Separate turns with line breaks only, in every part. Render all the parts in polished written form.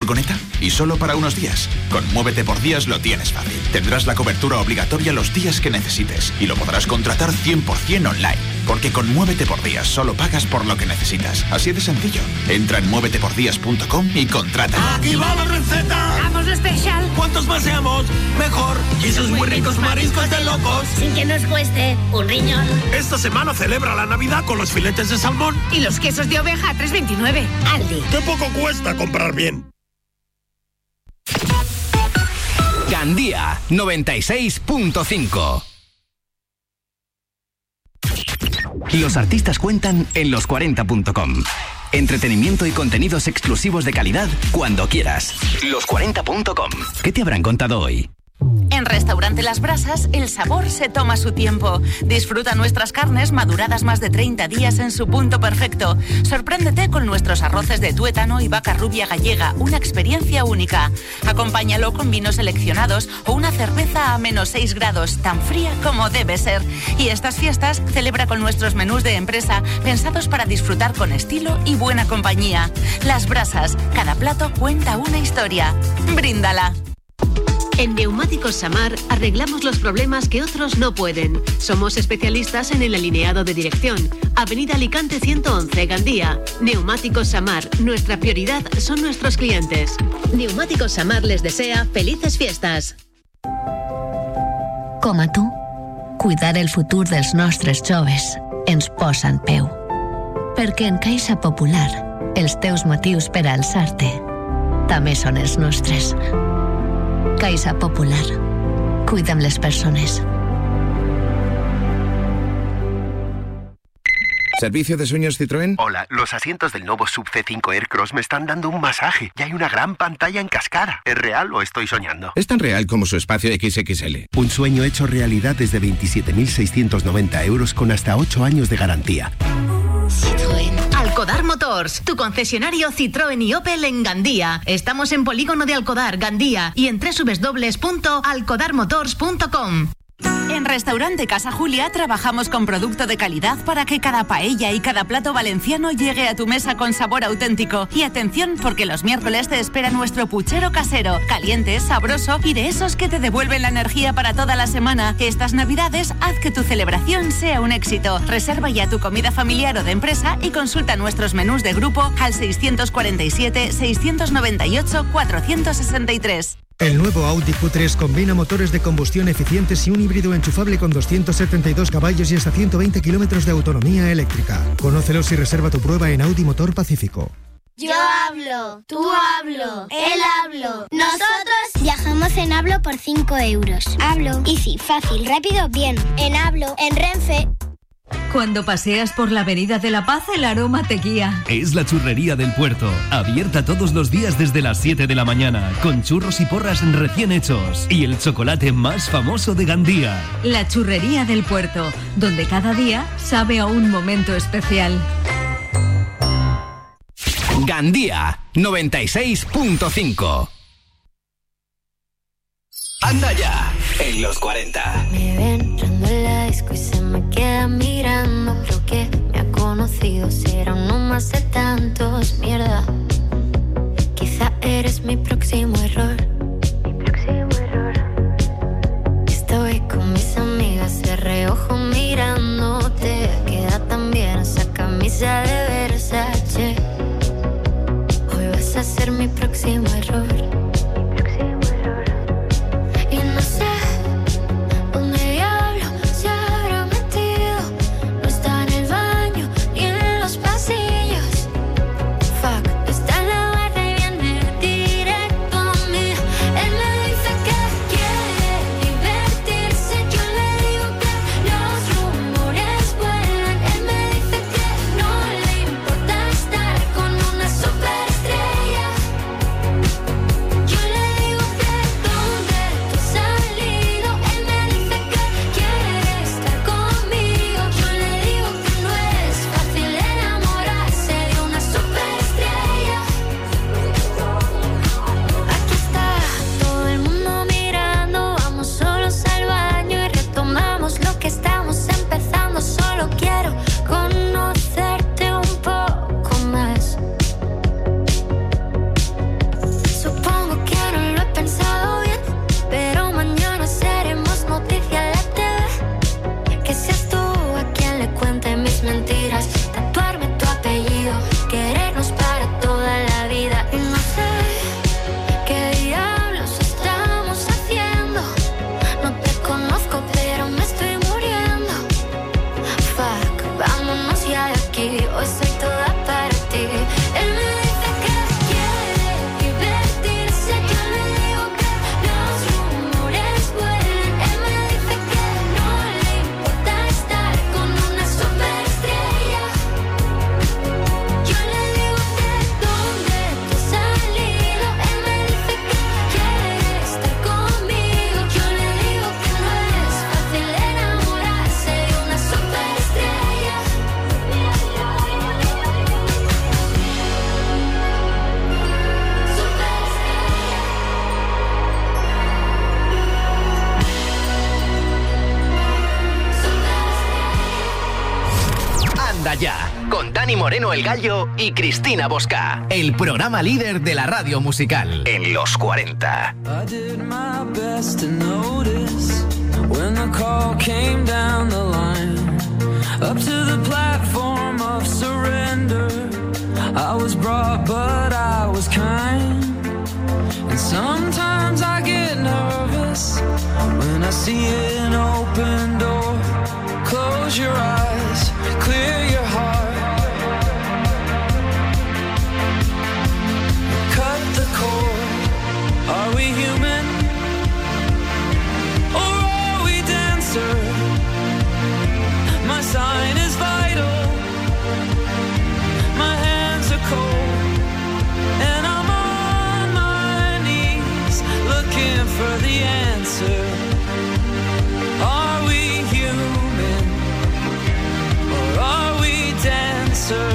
furgoneta? Y solo para unos días. Con Muévete por Días lo tienes fácil. Tendrás la cobertura obligatoria los días que necesites y lo podrás contratar 100% online. Porque con Muévete por Días solo pagas por lo que necesitas. Así de sencillo. Entra en muévetepordías.com y contrata.
¡Aquí va la receta!
¡Vamos lo especial!
¡Cuantos más seamos, mejor! ¡Y esos muy ricos mariscos de locos!
Sin que nos cueste un riñón.
Esta semana celebra la Navidad con los filetes de salmón
y los quesos de oveja a 3,29. Aldi.
¡Qué poco cuesta comprar bien!
Gandía 96.5. Los artistas cuentan en los40.com. Entretenimiento y contenidos exclusivos de calidad cuando quieras. Los40.com. ¿Qué te habrán contado hoy?
En Restaurante Las Brasas, el sabor se toma su tiempo. Disfruta nuestras carnes maduradas más de 30 días en su punto perfecto. Sorpréndete con nuestros arroces de tuétano y vaca rubia gallega, una experiencia única. Acompáñalo con vinos seleccionados o una cerveza a -6 grados, tan fría como debe ser. Y estas fiestas celebra con nuestros menús de empresa, pensados para disfrutar con estilo y buena compañía. Las Brasas, cada plato cuenta una historia. Bríndala.
En Neumáticos Samar arreglamos los problemas que otros no pueden. Somos especialistas en el alineado de dirección. Avenida Alicante 111, Gandía. Neumáticos Samar, nuestra prioridad son nuestros clientes. Neumáticos Samar les desea felices fiestas.
Com a tu, cuidar el futur dels nostres joves ens posa en peu. Perquè en Caixa Popular, els teus motius per a alçar-te també són els nostres. Caixa Popular. Cuidem les persones.
¿Servicio de sueños Citroën?
Hola, los asientos del nuevo Sub C5 Aircross me están dando un masaje y hay una gran pantalla en cascada. ¿Es real o estoy soñando?
Es tan real como su espacio XXL.
Un sueño hecho realidad desde 27.690 euros con hasta 8 años de garantía.
Citroën. Alcodar Motors, tu concesionario Citroën y Opel en Gandía. Estamos en Polígono de Alcodar, Gandía, y en www.alcodarmotors.com.
En Restaurante Casa Julia trabajamos con producto de calidad para que cada paella y cada plato valenciano llegue a tu mesa con sabor auténtico. Y atención, porque los miércoles te espera nuestro puchero casero, caliente, sabroso y de esos que te devuelven la energía para toda la semana. Estas Navidades, haz que tu celebración sea un éxito. Reserva ya tu comida familiar o de empresa y consulta nuestros menús de grupo al 647 698 463.
El nuevo Audi Q3 combina motores de combustión eficientes y un híbrido enchufable con 272 caballos y hasta 120 kilómetros de autonomía eléctrica. Conócelos y reserva tu prueba en Audi Motor Pacífico.
Yo hablo, tú hablo, él hablo. Nosotros viajamos en Hablo por 5 euros. Hablo. Easy, fácil, rápido, bien. En Hablo, en Renfe.
Cuando paseas por la Avenida de la Paz, el aroma te guía.
Es la Churrería del Puerto, abierta todos los días desde las 7 de la mañana, con churros y porras recién hechos y el chocolate más famoso de Gandía.
La Churrería del Puerto, donde cada día sabe a un momento especial.
Gandía 96.5. Anda ya en los 40.
Me ven entrando en la disco y se me queda mirando. Creo que me ha conocido, será uno más de tantos. Mierda, quizá eres mi próximo error. Estoy con mis amigas de reojo mirándote. Queda tan bien esa camisa de Versace. Hoy vas a ser mi próximo error.
Anda Ya, con Dani Moreno el Gallo y Cristina Bosca. El programa líder de la radio musical en los 40.
I did my best to notice when the call came down the line. Up to the platform of surrender. I was brought, but I was kind. And sometimes I get nervous when I see an open door. Close your eyes, clear your heart. Cut the cord. Are we human? Or are we dancer? My sign is vital. My hands are cold. And I'm on my knees looking for the answer. Are we human? Or are we dancer?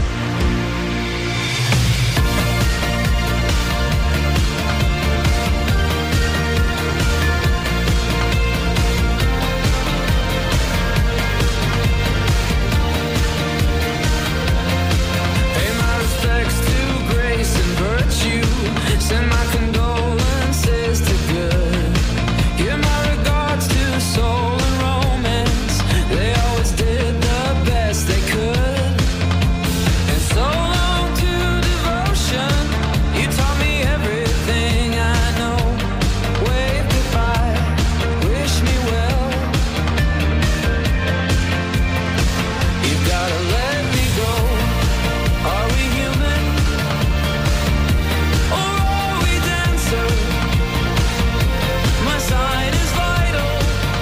Send my condolences to good. Give my regards to soul and romance. They always did the best they could. And so long to devotion. You taught me everything I know. Wave goodbye, wish me well. You've gotta let me go. Are we human? My sign is vital.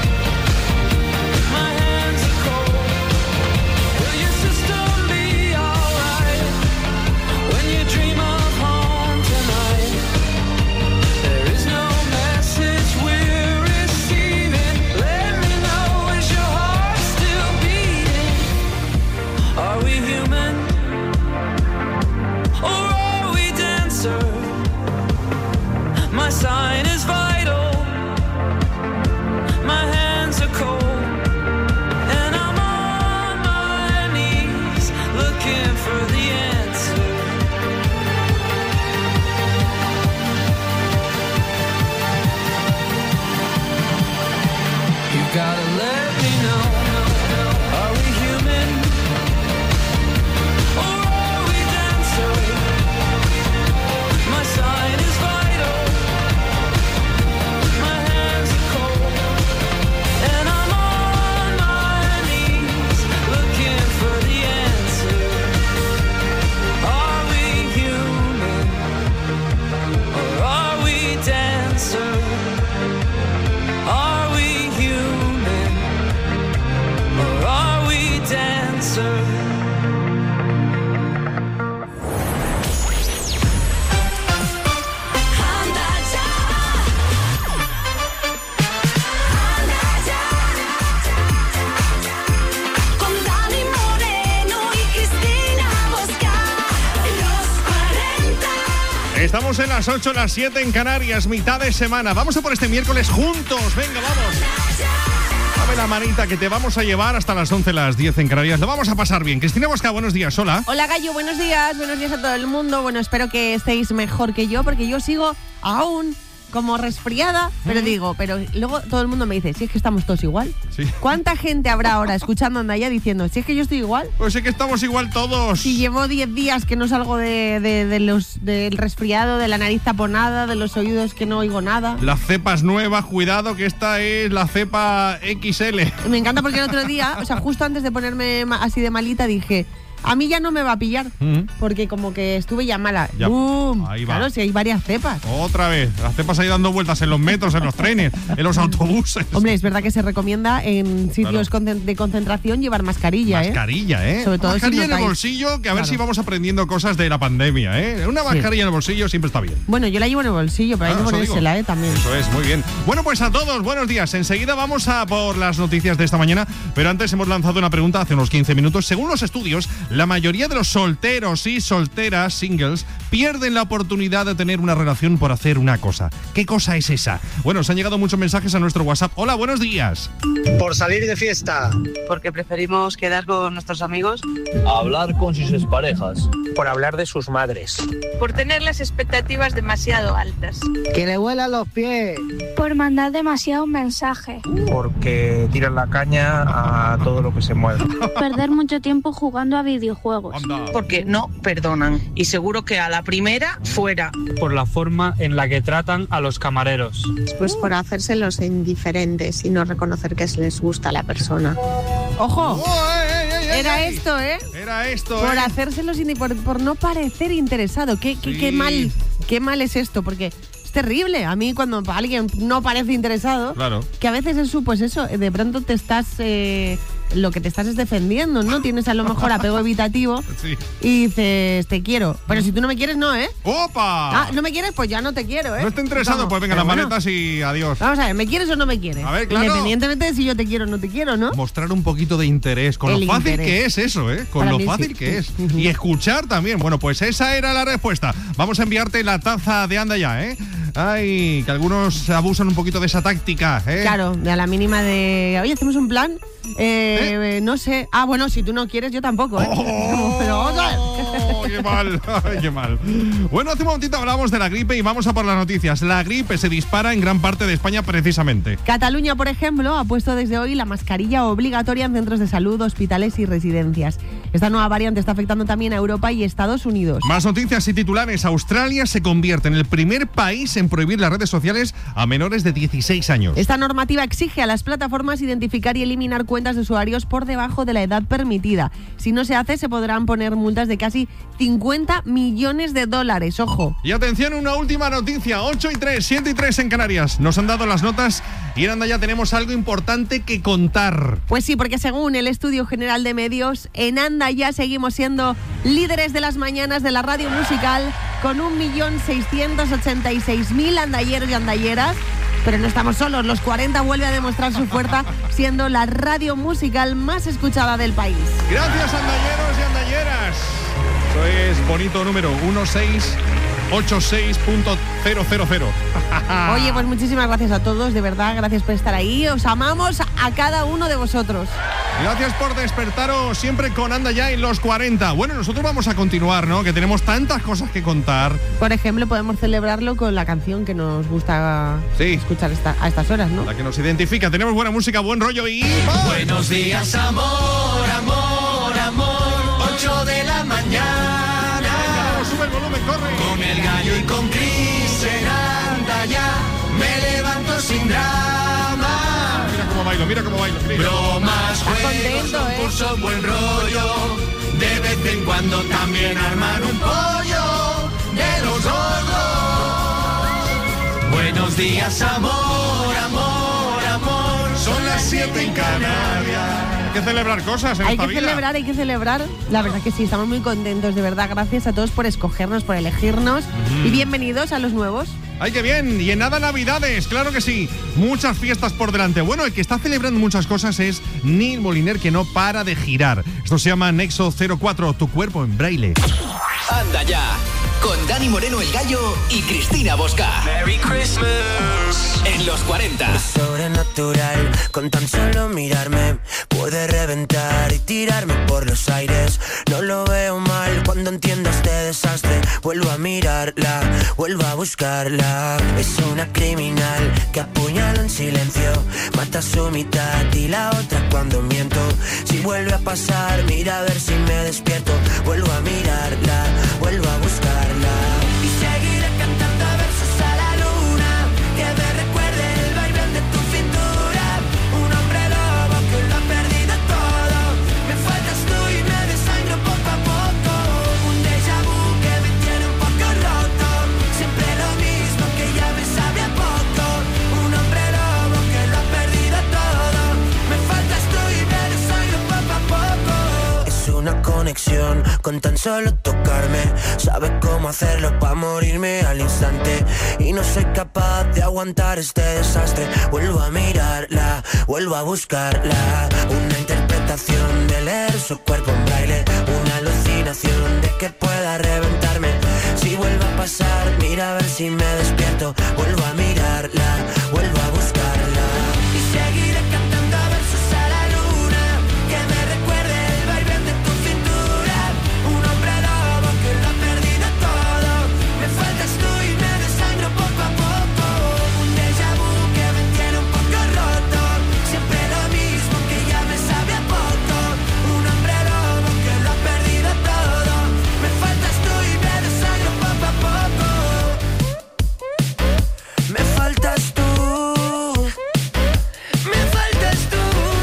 My hands are cold. Will your system be alright when you dream of home tonight? There is no message we're receiving. Let me know, is your heart still beating? Are we human? Or are we dancer? My sign is vital. My hands are cold. And I'm on my knees looking for the answer. You gotta let me know. Are we human? Or are we dancer? My sign is vital. My hands are cold. And I'm on my knees looking for the answer. Are we human? Or are we dancer? Are we human? Or are we dancer?
Con Dani Moreno y Cristina Bosca, los 40.
Estamos en las 8, las 7 en Canarias, mitad de semana. Vamos a por este miércoles juntos. Venga, vamos. Dame la manita que te vamos a llevar hasta las 11, las 10 en Canarias. Lo vamos a pasar bien. Cristina Bosca, buenos días. Hola.
Hola, Gallo, buenos días a todo el mundo. Bueno, espero que estéis mejor que yo, porque yo sigo aún como resfriada, pero luego todo el mundo me dice, si es que estamos todos igual.
Sí.
¿Cuánta gente habrá ahora escuchando Anda Ya diciendo, si es que yo estoy igual?
Pues es que estamos igual todos.
Si llevo 10 días que no salgo del resfriado, de la nariz taponada, de los oídos que no oigo nada.
Las cepas nuevas, cuidado que esta es la cepa XL.
Me encanta porque el otro día, o sea, justo antes de ponerme así de malita, dije, a mí ya no me va a pillar, porque como que estuve ya mala.
Ya,
¡Bum!
ahí va.
Claro, si hay varias cepas.
Otra vez, las cepas ahí dando vueltas en los metros, en los trenes, en los autobuses.
Hombre, es verdad que se recomienda en sitios de concentración llevar mascarilla,
Mascarilla, ¿eh?
Sobre todo
mascarilla
si
en el bolsillo, que a ver si vamos aprendiendo cosas de la pandemia, ¿eh? Una mascarilla en el bolsillo siempre está bien.
Bueno, yo la llevo en el bolsillo, pero hay que ponérsela, también.
Eso es, muy bien. Bueno, pues a todos, buenos días. Enseguida vamos a por las noticias de esta mañana, pero antes hemos lanzado una pregunta hace unos 15 minutos. Según los estudios, La mayoría de los solteros y solteras, singles, pierden la oportunidad de tener una relación por hacer una cosa. ¿Qué cosa es esa? Bueno, os han llegado muchos mensajes a nuestro WhatsApp. Hola, buenos días.
Por salir de fiesta.
Porque preferimos quedar con nuestros amigos.
Hablar con sus exparejas.
Por hablar de sus madres.
Por tener las expectativas demasiado altas.
Que le huelan los pies.
Por mandar demasiado mensaje.
Porque tiran la caña a todo lo que se mueve.
Perder mucho tiempo jugando a videojuegos.
Porque no perdonan. Y seguro que a la primera, fuera.
Por la forma en la que tratan a los camareros.
Pues por hacérselos indiferentes y no reconocer que les gusta a la persona.
¡Ojo! Era esto, ¿eh?
Era esto,
Por hacérselos por no parecer interesado. Qué mal es esto, porque es terrible. A mí cuando alguien no parece interesado,
claro,
que a veces eso, pues eso, de pronto te estás... lo que te estás es defendiendo, ¿no? Tienes a lo mejor apego evitativo
sí.
Y dices, te quiero. Pero si tú no me quieres, no, ¿eh?
¡Opa!
¿No me quieres? Pues ya no te quiero, ¿eh?
¿No está interesado? Pues venga, las maletas y adiós.
Vamos a ver, ¿me quieres o no me quieres?
A ver, claro.
Independientemente de si yo te quiero o no te quiero, ¿no?
Mostrar un poquito de interés, con lo fácil que es eso, ¿eh? Con lo fácil que es. Y escuchar también. Bueno, pues esa era la respuesta. Vamos a enviarte la taza de Anda Ya, ¿eh? Ay, que algunos abusan un poquito de esa táctica, ¿eh?
Claro, de a la mínima de... Oye, ¿hacemos un plan? No sé. Ah, bueno, si tú no quieres, yo tampoco, ¿eh? Pero vamos a ver.
¡Qué mal! ¡Qué mal! Bueno, hace un momentito hablábamos de la gripe y vamos a por las noticias. La gripe se dispara en gran parte de España precisamente.
Cataluña, por ejemplo, ha puesto desde hoy la mascarilla obligatoria en centros de salud, hospitales y residencias. Esta nueva variante está afectando también a Europa y Estados Unidos.
Más noticias y titulares. Australia se convierte en el primer país en prohibir las redes sociales a menores de 16 años.
Esta normativa exige a las plataformas identificar y eliminar cuentas de usuarios por debajo de la edad permitida. Si no se hace, se podrán poner multas de casi 50 millones de dólares. ¡Ojo!
Y atención, una última noticia. 8:03, 7:03 en Canarias. Nos han dado las notas y en Anda Ya tenemos algo importante que contar.
Pues sí, porque según el Estudio General de Medios, en Anda Ya seguimos siendo líderes de las mañanas de la radio musical con 1.686.000 andalleros y andalleras. Pero no estamos solos, Los 40 vuelve a demostrar su fuerza siendo la radio musical más escuchada del país.
Gracias, andalleros y andalleras. Eso es bonito número, 1686.000.
Oye, pues muchísimas gracias a todos, de verdad, gracias por estar ahí. Os amamos a cada uno de vosotros.
Gracias por despertaros siempre con Anda Ya y Los 40. Bueno, nosotros vamos a continuar, ¿no? Que tenemos tantas cosas que contar.
Por ejemplo, podemos celebrarlo con la canción que nos gusta escuchar a estas horas, ¿no?
La que nos identifica. Tenemos buena música, buen rollo y...
Buenos días, amor, amor, amor. 8 de la mañana.
Venga, sube el volumen, corre.
Con el gallo y con Cris en Anda Ya. Me levanto sin drama.
Mira cómo bailo, Cris.
Bromas, juegos,
contento,
concurso, buen rollo. De vez en cuando también armar un pollo de los gordos. Buenos días, amor, amor, amor. Son las 7 en Canarias.
Hay que celebrar cosas en esta vida.
Hay que celebrar. La verdad que sí, estamos muy contentos, de verdad. Gracias a todos por escogernos, por elegirnos. Y bienvenidos a los nuevos.
¡Ay, qué bien! Y en nada Navidades, claro que sí. Muchas fiestas por delante. Bueno, el que está celebrando muchas cosas es Neil Moliner, que no para de girar. Esto se llama Nexo 04, tu cuerpo en braille.
Anda Ya, con Dani Moreno el Gallo y Cristina Bosca.
Merry Christmas.
En Los 40.
Es sobrenatural, con tan solo mirarme puede reventar y tirarme por los aires. No lo veo mal cuando entiendo este desastre. Vuelvo a mirarla, vuelvo a buscarla. Es una criminal que apuñala en silencio, mata a su mitad y la otra cuando miento. Si vuelve a pasar, mira a ver si me despierto. Vuelvo a mirarla, vuelvo a buscarla. Y seguiré cantando versos a la luna, que me recuerde el vaivén de tu cintura. Un hombre lobo que lo ha perdido todo. Me faltas tú y me desangro poco a poco. Un déjà vu que me tiene un poco roto. Siempre lo mismo que ya me sabe a poco. Un hombre lobo que lo ha perdido todo. Me faltas tú y me desangro poco a poco. Es una conexión con tan solo tocarme. Sabe cómo hacerlo para morirme al instante. Y no soy capaz de aguantar este desastre. Vuelvo a mirarla, vuelvo a buscarla. Una interpretación de leer su cuerpo en braille. Una imaginación de que pueda reventarme. Si vuelve a pasar, mira a ver si me despierto. Vuelvo a mirarla, vuelvo a buscarla. Y seguiré cantando versos a la luna, que me recuerde el vaivén de tu cintura. Un hombre lobo que lo ha perdido todo. Me faltas tú y me desangro poco a poco. Un déjà vu que me tiene un poco roto. Siempre lo mismo que ya me sabe a poco. Un hombre lobo que lo ha perdido todo. Me faltas tú y me desangro poco a poco. Me faltas tú. Me faltas tú.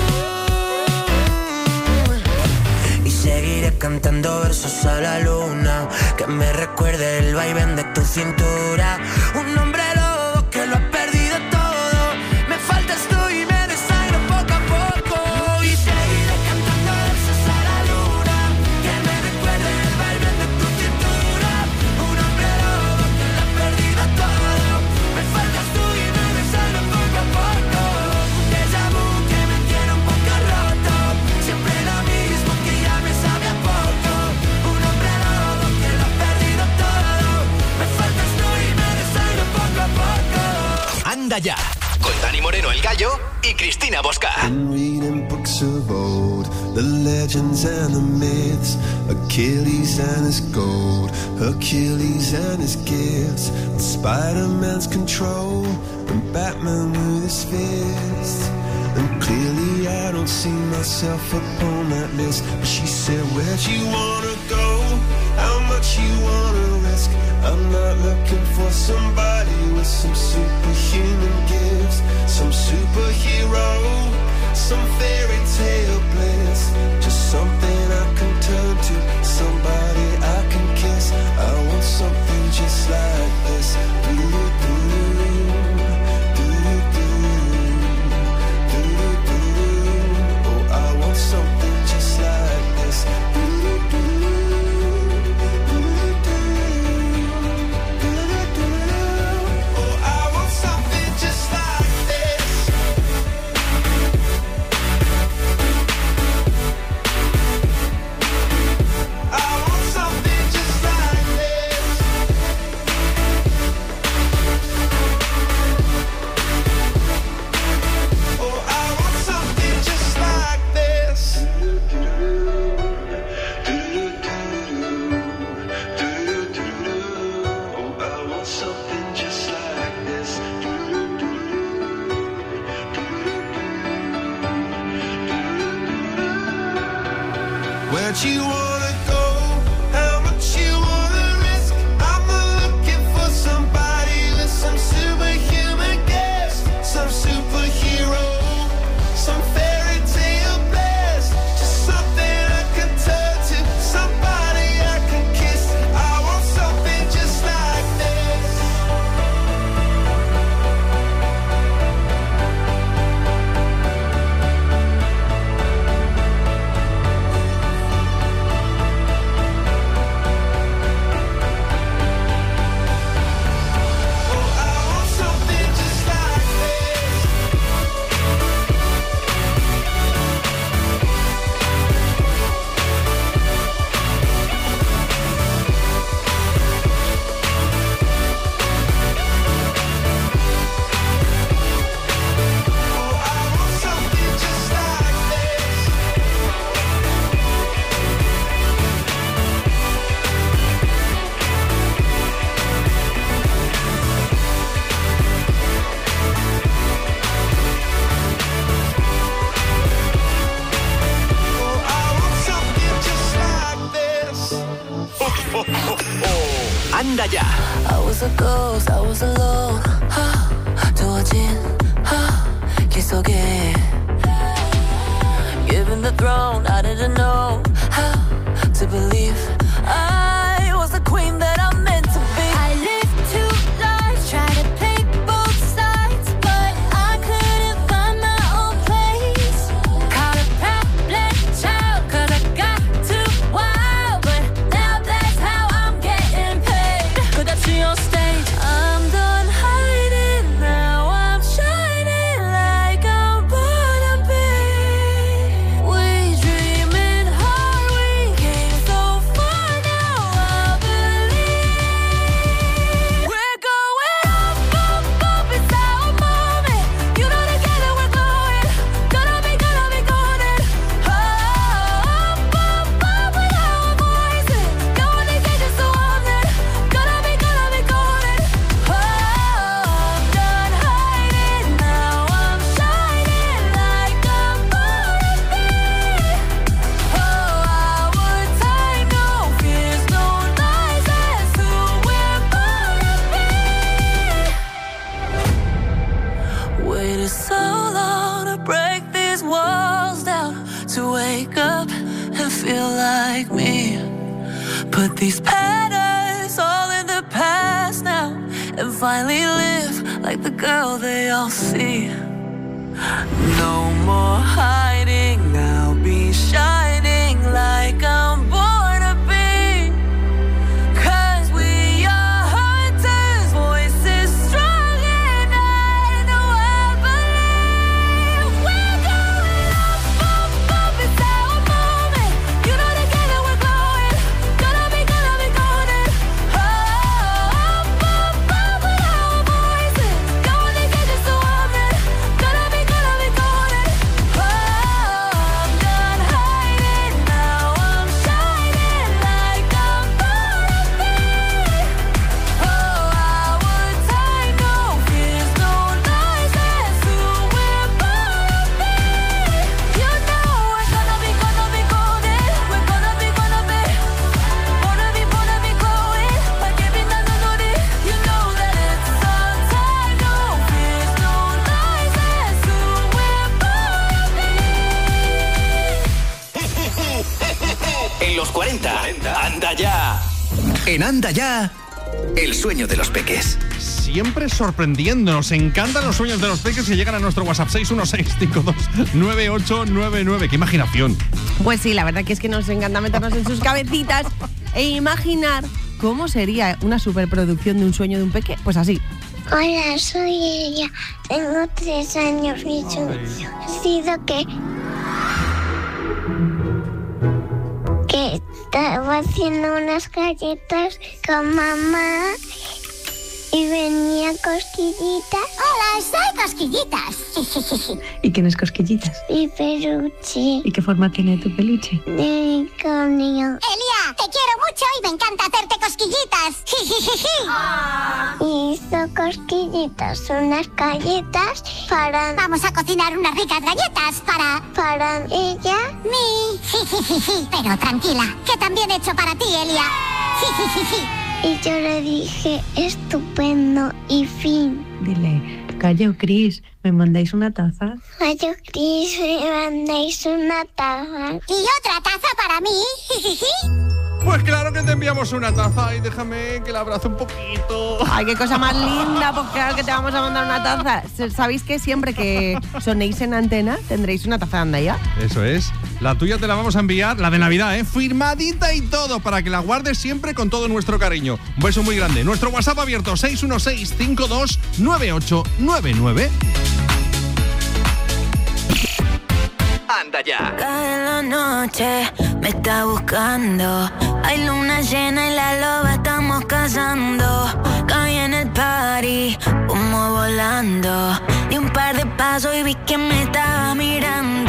Y seguiré cantando versos a la luna, que me recuerde el vaivén de tu cintura. Un hombre lobo que lo ha perdido todo. Me faltas tú y me desangro poco a poco. Y seguiré cantando versos a la luna, que me recuerde el vaivén de tu cintura. Un hombre lobo que lo ha perdido todo. Me faltas tú y me desangro poco a poco. Un déjà vu que me tiene un poco roto. Siempre lo mismo que ya me sabe a poco. Un hombre lobo que lo ha perdido todo. Me faltas tú y me desangro poco a poco.
Anda ya, con Dani Moreno el Gallo y Cristina Bosca.
Been reading books of old, the legends and the myths, Achilles and his gold, Hercules and his gifts, and Spider-Man's control, and Batman with his fist. And clearly I don't see myself upon that list. But she said, where'd you wanna go? How much you wanna risk? I'm not looking for somebody with some superhuman gifts, some superhero, some fairy tale bliss. Just something I can turn to, somebody I can kiss. I want something just like this. Oh, I want something just like this. Where'd you wanna go? How much you wanna risk? I'm not looking for somebody with some superhuman gifts, some superhero, some fairy tale bliss. Just something I can turn to, somebody I can kiss. I want something just like this.
Anda ya.
I was a ghost, I was alone. 두어진 길 속에 Given the throne, I didn't know how to believe I was the queen that I'm meant to be. I lived two lives, tried to play both sides, but I couldn't find my own place. Caught a problem child, 'cause I got too wild, but now that's how I'm getting paid. 끝없이 on stage, I'm done hiding, now I'm shining.
feel like me. Put these patterns all in the past now and finally live like the girl they all see. No more hiding, I'll be shining like I'm born to be. 'Cause we are hunters, voices strong and I know I believe. We're going up, up, up, it's our moment. You know together we're glowing. Gonna be golden. Up, up, up with our voices. Going to get you so often. Gonna be golden. Oh, I'm done hiding, now I'm shining like I'm born to be. Oh, our time, no fears, no lies, that's who we're born to be. You know we're gonna be golden. We're gonna be glowing like every night I know this. You know that it's our time, no fears, no lies, that's who we're born to be.
En los 40, anda ya. En Anda Ya, el sueño de los peques.
Siempre sorprendiendo. Nos encantan los sueños de los peques que llegan a nuestro WhatsApp 616529899. ¡Qué imaginación!
Pues sí, la verdad que es que nos encanta meternos en sus cabecitas e imaginar cómo sería una superproducción de un sueño de un peque. Pues así.
Hola, soy ella. Tengo 3 años. Mi sueño ha sido que estaba haciendo unas galletas con mamá y venía Cosquillitas. Hola, soy Cosquillitas.
¿Y quién es Cosquillitas?
Mi peluche.
¿Y qué forma tiene tu peluche?
De unicornio. Elia, te quiero mucho y me encanta hacerte cosquillitas. Y hizo Cosquillitas unas galletas para... Vamos a cocinar unas ricas galletas para ella. Pero tranquila, que también he hecho para ti, Elia. Y yo le dije, estupendo y fin.
Dile, Cayo, Cris, ¿me mandáis una taza?
Cayo, Cris, me mandáis una taza. Y otra taza para mí.
Pues claro que te enviamos una taza y déjame que la abrace un poquito.
Ay, qué cosa más linda, pues claro que te vamos a mandar una taza. ¿Sabéis que siempre que sonéis en antena tendréis una taza de Anda Ya?
Eso es. La tuya te la vamos a enviar, la de Navidad, firmadita y todo, para que la guardes siempre con todo nuestro cariño. Un beso muy grande. Nuestro WhatsApp abierto, 616529899.
Anda Ya.
Cae la noche, me está buscando. Hay luna llena y la loba estamos cazando. Caí en el party, humo volando. Di un par de pasos y vi que me estaba mirando.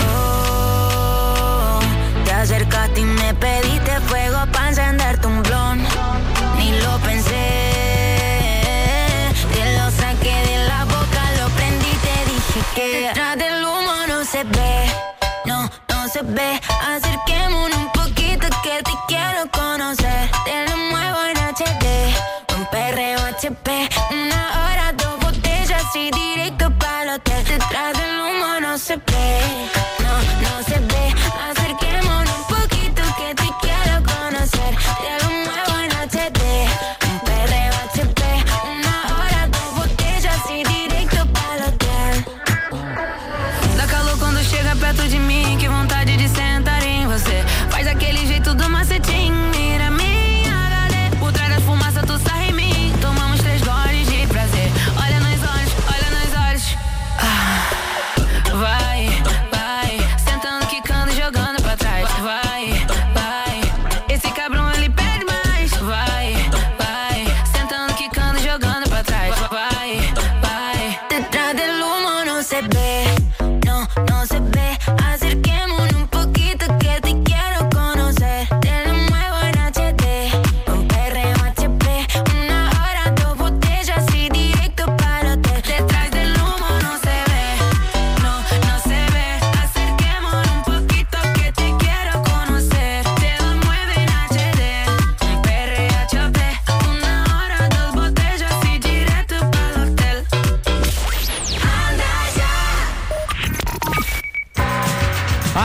Oh, te acercaste y me pediste fuego para encenderte un blon. Ni lo pensé, te lo saqué de la boca, lo prendí y te dije que detrás del humo no se ve, no se ve. Acerquémonos un poquito que te quiero conocer. Te lo muevo en HD, un perreo HP. 1 hora, 2 botellas y directo para el hotel. Detrás del humo no se ve, no se ve. Acerquémonos un poquito que te quiero conocer. Te lo muevo en HD, un perreo HP. 1 hora, 2 botellas y directo para el hotel. Dá calor quando chega perto de mim, que vontade de sentar em você. Faz aquele jeito do macetinho, mira minha HD. Por trás das fumaças tu sarra em mim, tomamos 3 goles de prazer. Olha nos olhos, olha nos olhos. Vai, sentando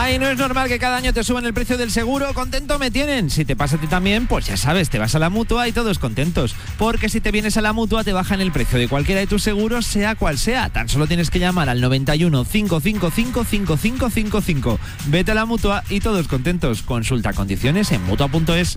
Ay, no es normal que cada año te suban el precio del seguro. Contento me tienen. Si te pasa a ti también, pues ya sabes, te vas a la Mutua y todos contentos. Porque si te vienes a la Mutua te bajan el precio de cualquiera de tus seguros, sea cual sea. Tan solo tienes que llamar al 91 555 5555. Vete a la Mutua y todos contentos. Consulta condiciones en Mutua.es.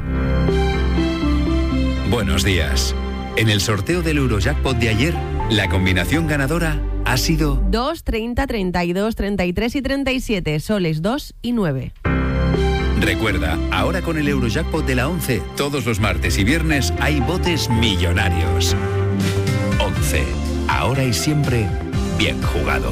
Buenos días. En el sorteo del Eurojackpot de ayer, la combinación ganadora ha sido
2, 30, 32, 33 y 37, soles 2 y 9.
Recuerda, ahora con el Eurojackpot de la 11, todos los martes y viernes hay botes millonarios. 11. Ahora y siempre, bien jugado.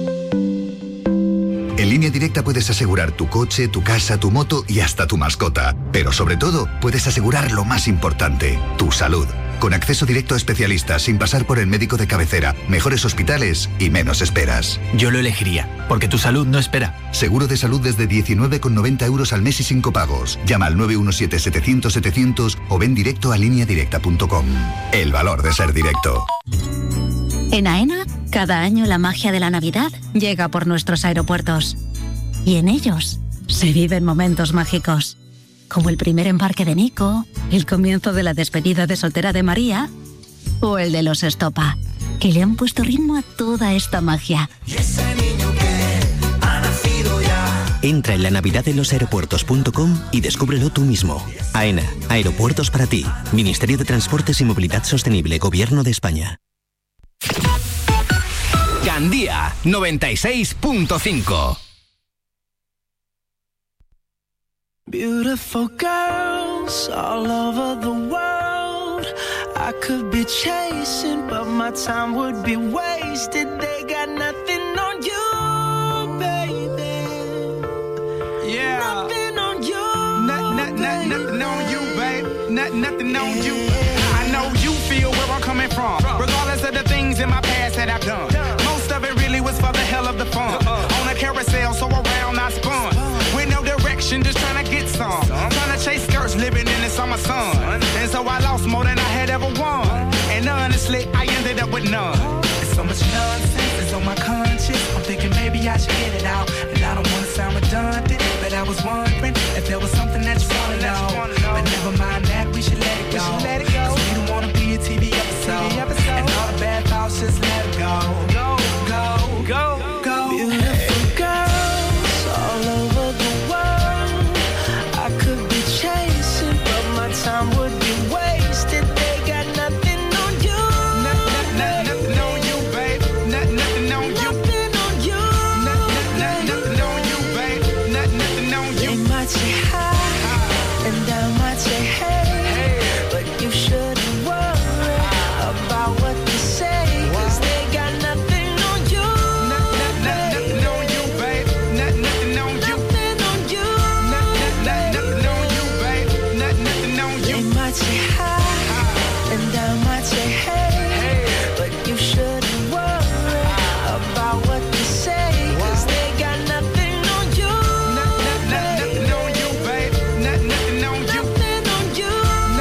En Línea Directa puedes asegurar tu coche, tu casa, tu moto y hasta tu mascota. Pero sobre todo, puedes asegurar lo más importante, tu salud. Con acceso directo a especialistas, sin pasar por el médico de cabecera, mejores hospitales y menos esperas.
Yo lo elegiría, porque tu salud no espera.
Seguro de salud desde 19,90 € al mes y sin copagos. Llama al 917-700-700 o ven directo a lineadirecta.com. El valor de ser directo.
En AENA, cada año la magia de la Navidad llega por nuestros aeropuertos. Y en ellos se viven momentos mágicos. Como el primer embarque de Nico, el comienzo de la despedida de soltera de María o el de los Estopa, que le han puesto ritmo a toda esta magia.
Y ese niño que ha nacido ya.
Entra en lanavidaddelosaeropuertos.com y descúbrelo tú mismo. AENA, Aeropuertos para ti. Ministerio de Transportes y Movilidad Sostenible, Gobierno de España.
Gandía 96.5.
Beautiful girls all over the world. I could be chasing, but my time would be wasted. They got nothing on you, baby. Yeah. Nothing on you. Nothing on you, babe. Nothing on you. I know you feel where I'm coming from, regardless of the things in my past that I've done. Most of it really was for the hell of the fun. On a carousel, so around I spun. With no direction, just trying to get some. Trying to chase skirts, living in the summer sun. And so I lost more than I had ever won. And honestly, I ended up with none. There's so much nonsense, it's on my conscience. I'm thinking maybe I should get it out. And I don't want to sound redundant, but I was wondering if there was something that you want to know. But never mind that, we should let it go. Cause we don't want to be a TV episode. And all the bad thoughts, just let it go. Go, go, go, go. Beautiful girls all over the world. I could be chasing, but my time would be wasted. They got nothing on you. Nothing on you, babe. Nothing on you. Nothing on you. Nothing on you, babe. Nothing on you. They might say hi, and I might say hey, but you shouldn't worry about what they say, cause they got nothing on you. Nothing on you, babe. Nothing on you. Nothing on you. Nothing on you, babe. Nothing on you. They might say hi, and I might say hey, but you shouldn't worry about what they say, cause they got nothing on you. Nothing on you, babe. Nothing on you. Nothing on you.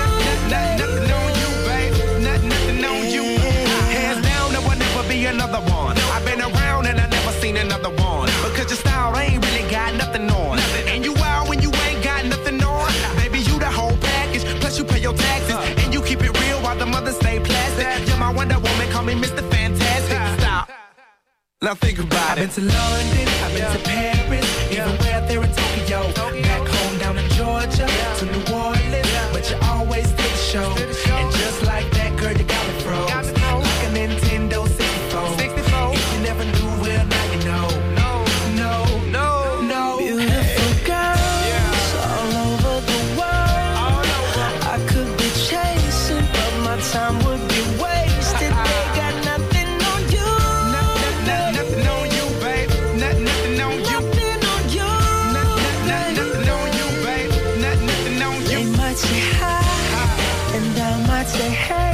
Nothing on you, babe. Nothing on you. Hands down, there will never be another one. I've been around and I never seen another one. Because your style ain't really got nothing on. And you out when you ain't got nothing on. Baby, you the whole package. Plus you pay your taxes. And you keep it real while the mothers stay plastic. You're my Wonder Woman, call me Mr. Fantastic. Stop. Now think about it. I've been to London, I've been to Paris, even way out there in Tokyo. Back home down in Georgia, to New Orleans, but you always did the show. And just like that, girl, you got me froze. Like a Nintendo 64. If you never knew, well, now you know. No. Beautiful girls all over the world. I could be chasing, but my time would be wasted. They got nothing on you. Nothing on you, babe. Nothing on you. Nothing on you. Nothing on you, babe. Nothing on you. They might say hi, and I might say hey.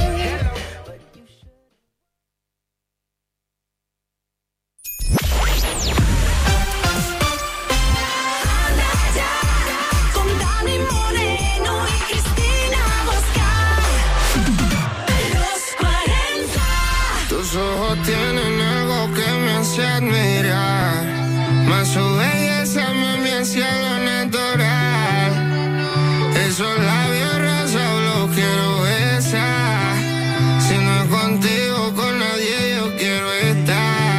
Con Dani Moreno y Cristina Bosca. Los 40.
Tus ojos tienen algo que me hace admirar. Más su belleza me cielo natural. Esos labios rosados los quiero besar. Si no es contigo, con nadie yo quiero estar.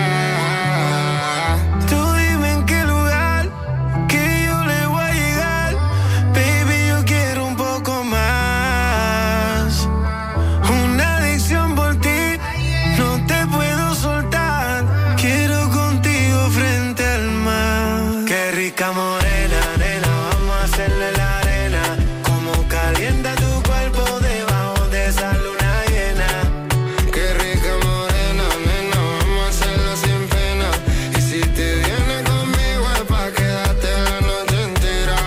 Tú dime en qué lugar que yo le voy a llegar. Baby, yo quiero un poco más. Una adicción por ti, no te puedo soltar. Quiero contigo frente al mar. Qué rica morena, nena, vamos a hacerle la arena. Como calienta tu cuerpo debajo de esa luna llena. Qué rica morena, nena, vamos a hacerlo sin pena. Y si te vienes conmigo es pa' quedarte la noche entera.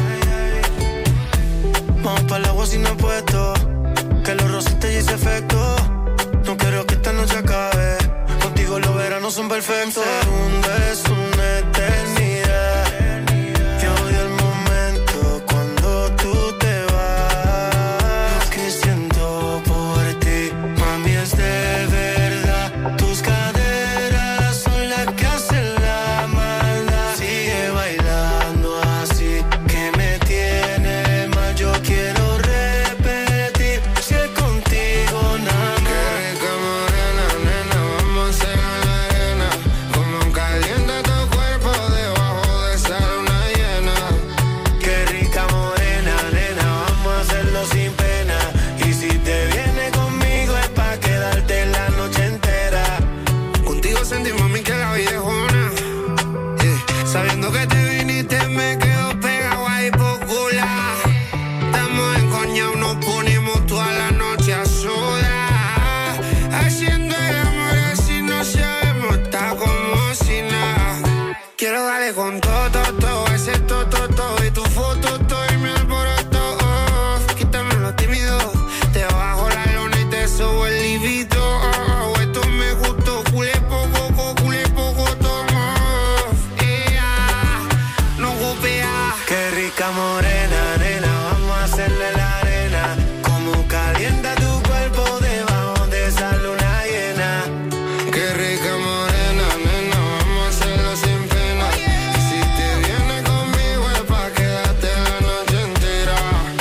Vamos para el agua sin apuesto, que los rositas ya hice efecto. No quiero que esta noche acabe, contigo los veranos son perfectos. Segundo es una eternidad. Yo odio el momento cuando tú te vas. Lo que siento por ti, mami, es de verdad. Tus caderas son las que hacen la maldad. Sigue bailando así, que me tiene mal. Yo quiero repetir, si es contigo nada más. Qué rica morena, nena, vamos a hacer la arena. Como calienta tu cuerpo debajo de esa luna llena. Qué rica morena, nena, vamos a hacerlo sin pena. Y si te vienes conmigo es pa' quedarte la noche entera. Contigo sentí, mami, que la vida es una. Sabiendo que te viniste me quedo pegado ahí por cular. Estamos encoñados, nos ponemos toda la noche a sudar. Haciendo el amor así no sabemos, está como si nada. Quiero darle con todo, ese todo. Y tu foto, todo y mi alboroto. Quítame lo tímido, te bajo la lona y te subo el libido. Esto me gustó, culé poco, tomo. No golpea. Qué rica morena, nena, vamos a hacerle la arena. Como calienta tu cuerpo debajo de esa luna llena. Qué rica morena, nena, vamos a hacerlo sin pena. Y si te vienes conmigo es pa' quedarte la noche entera.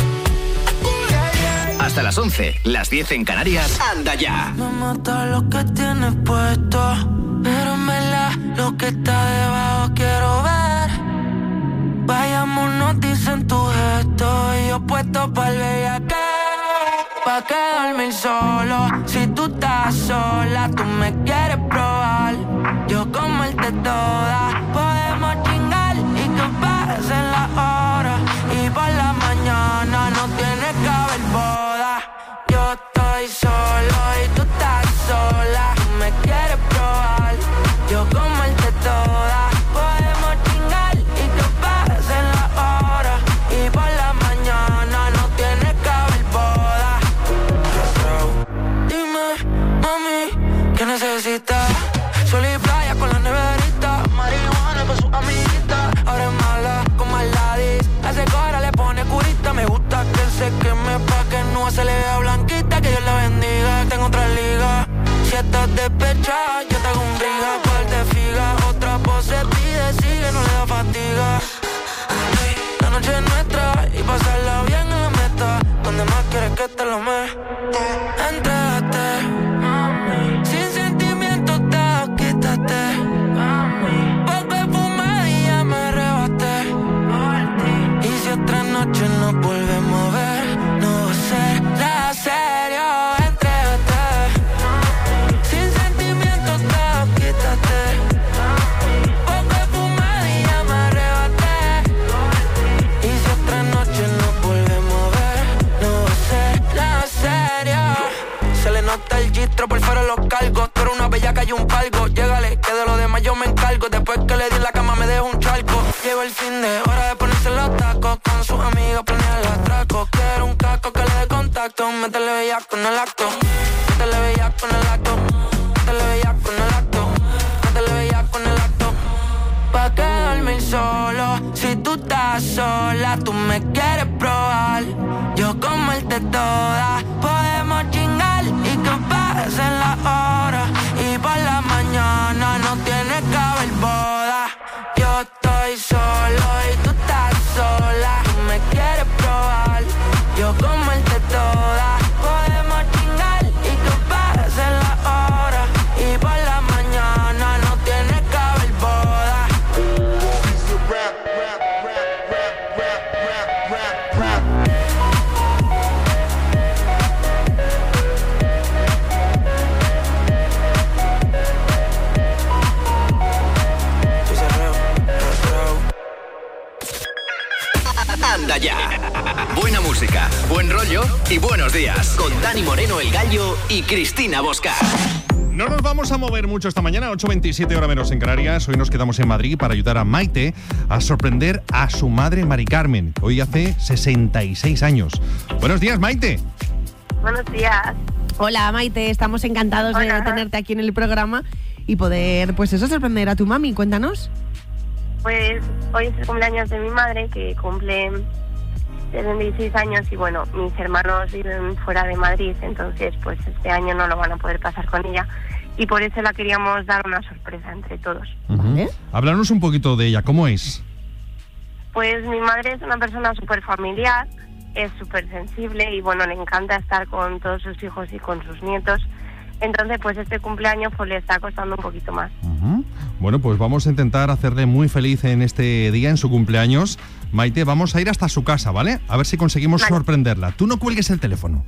Hasta las 11, las 10 en Canarias. ¡Anda ya!
Me mata lo que tienes puesto, pero en verdad lo que está debajo quiero ver. Vayámonos, dicen tu gesto, y yo puesto pa'l bellaqueo. Pa' que dormir solo, si tú estás sola, tú me quieres probar. Yo comerte toda, podemos chingar y que pasen las horas. Y por la mañana no tiene que haber boda. Yo estoy solo y tú estás sola, tú me quieres probar. Yo comerte toda, podemos chingar y que pasen las horas. Y por la mañana no tiene que haber boda. Dime, mami, ¿qué necesitas? Sol y playa con la neverita, marihuana con sus amiguitas. Ahora es mala como el Ladis, hace cora, le pone curita. Me gusta que se queme pa' que no se le vea blanquita. Que Dios la bendiga, tengo otra liga. Si estás despechada, yo te hago un riga. Parte figa, otra pose pide, sigue, no le da fatiga. La noche es nuestra y pasarla bien en la meta. Donde más quieres que te lo me entrégate, sin sentimientos te quítate. Poco de fumada y ya me arrebaté. Y si otra noche nos volvemos a ver, no va a ser nada serio. Entrégate, sin sentimientos te quítate. Poco de fumada y ya me arrebaté. Y si otra noche nos volvemos a ver, no va a ser nada serio. Se le nota el gistro, por fuera los cargos. Tú eres una bellaca y un palco. Llégale, que de lo demás yo me encargo. Después que le di la cama me dejo un charco. Llegó el fin de hora de ponerse los tacos. Con sus amigos planear el atraco. Quiero un casco que le dé contacto. Métele bellaco en el acto. Métele bellaco en el acto. Métele bellaco en el acto. Métele bellaco en el acto. Pa' que dormir solo, si tú estás sola, tú me quieres probar. Yo comerte toda, podemos chingar y que pasen las horas. Y por la mañana no tiene que haber boda. Yo estoy solo y tú
Anda ya. Buena música, buen rollo y buenos días. Con Dani Moreno, El Gallo y Cristina Bosca.
No nos vamos a mover mucho esta mañana, 8:27 hora menos en Canarias. Hoy nos quedamos en Madrid para ayudar a Maite a sorprender a su madre Mari Carmen. Hoy hace 66 años. Buenos días, Maite.
Buenos días.
Hola, Maite, estamos encantados de tenerte aquí en el programa y poder, pues eso, sorprender a tu mami. Cuéntanos.
Pues hoy es el cumpleaños de mi madre, que cumple 76 años y bueno, mis hermanos viven fuera de Madrid, entonces pues este año no lo van a poder pasar con ella y por eso la queríamos dar una sorpresa entre todos.
¿Vale? Háblanos un poquito de ella, ¿cómo es?
Pues mi madre es una persona súper familiar, es súper sensible y bueno, le encanta estar con todos sus hijos y con sus nietos. Entonces, pues este cumpleaños pues le está costando un poquito más.
Bueno, pues vamos a intentar hacerle muy feliz en este día, en su cumpleaños. Maite, vamos a ir hasta su casa, ¿vale? A ver si conseguimos sorprenderla. Tú no cuelgues el teléfono.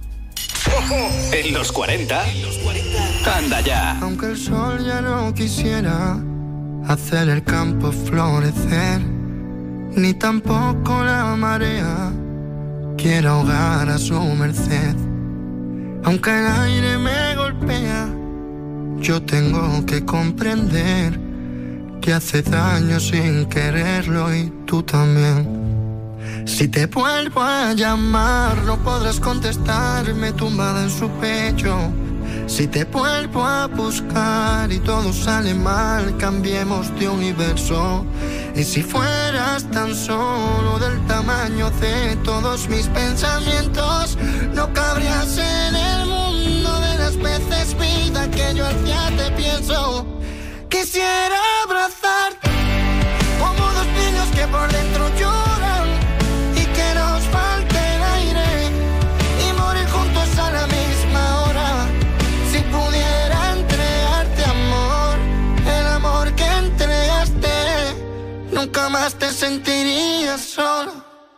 En los 40, Anda ya.
Aunque el sol ya no quisiera hacer el campo florecer, ni tampoco la marea quiere ahogar a su merced. Aunque el aire me golpea, yo tengo que comprender que hace daño sin quererlo y tú también. Si te vuelvo a llamar, no podrás contestarme tumbada en su pecho. Si te vuelvo a buscar y todo sale mal, cambiemos de universo. Y si fueras tan solo del tamaño de todos mis pensamientos, no cabrías en el mundo de las veces vida que yo hacia te pienso. Quisiera abrazarte como dos niños que por dentro lloran y que nos falte el aire y morir juntos a la misma hora. Si pudiera entregarte amor, el amor que entregaste, nunca más te sentirías sola.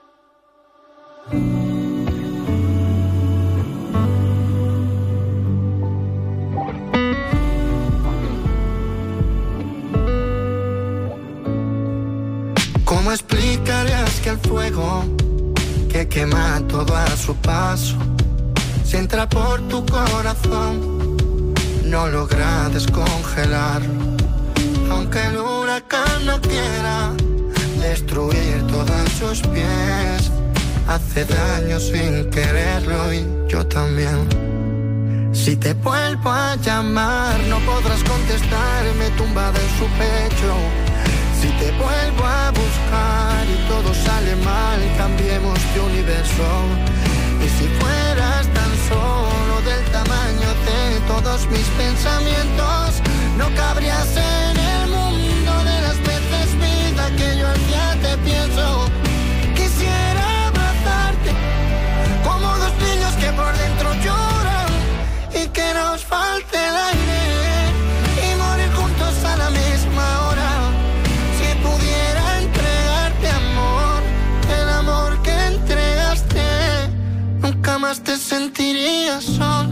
¿Cómo explicarías que el fuego que quema todo a su paso, si entra por tu corazón, no logra descongelarlo? Aunque el huracán no quiera destruir todo a sus pies, hace daño sin quererlo y yo también. Si te vuelvo a llamar, no podrás contestarme tumbada en su pecho. Si te vuelvo a buscar y todo sale mal, cambiemos de universo. Y si fueras tan solo del tamaño de todos mis pensamientos, no cabrías en el mundo de las veces vida que yo al día te pienso. Quisiera abrazarte como dos niños que por dentro lloran y que nos falte el aire y morir juntos a la misma hora. Si pudiera entregarte amor, el amor que entregaste, nunca más te sentirías sola.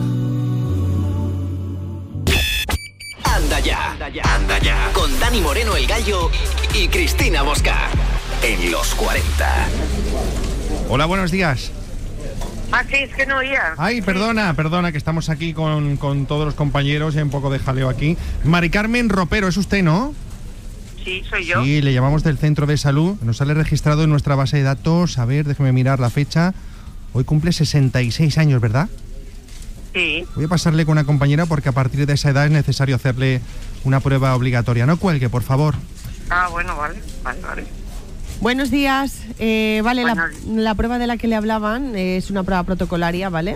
Anda ya. Anda ya. Con Dani Moreno, El Gallo y Cristina Bosca. En los 40.
Hola, buenos días.
Ah, sí, es que no oía.
Ay, perdona, que estamos aquí con todos los compañeros y hay un poco de jaleo aquí. Mari Carmen Ropero, ¿es usted, no?
Sí, soy yo.
Sí, le llamamos del centro de salud. Nos sale registrado en nuestra base de datos. A ver, déjeme mirar la fecha. Hoy cumple 66 años, ¿verdad?
Sí.
Voy a pasarle con una compañera porque a partir de esa edad es necesario hacerle una prueba obligatoria. No cuelgue, por favor.
Ah, bueno, vale.
Buenos días. Vale, la prueba de la que le hablaban es una prueba protocolaria, ¿vale?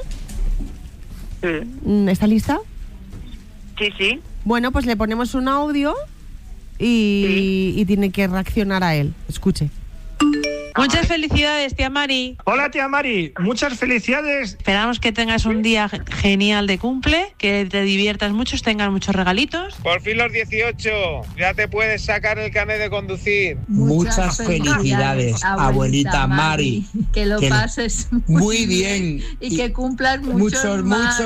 Sí.
¿Está lista?
Sí.
Bueno, pues le ponemos un audio y tiene que reaccionar a él. Escuche.
Muchas felicidades, tía Mari.
Hola, tía Mari. Muchas felicidades.
Esperamos que tengas un día genial de cumple, que te diviertas mucho, tengas muchos regalitos.
Por fin los 18. Ya te puedes sacar el carnet de conducir.
Muchas felicidades, abuelita Mari.
Que lo pases
muy bien.
Y que cumplas muchos más.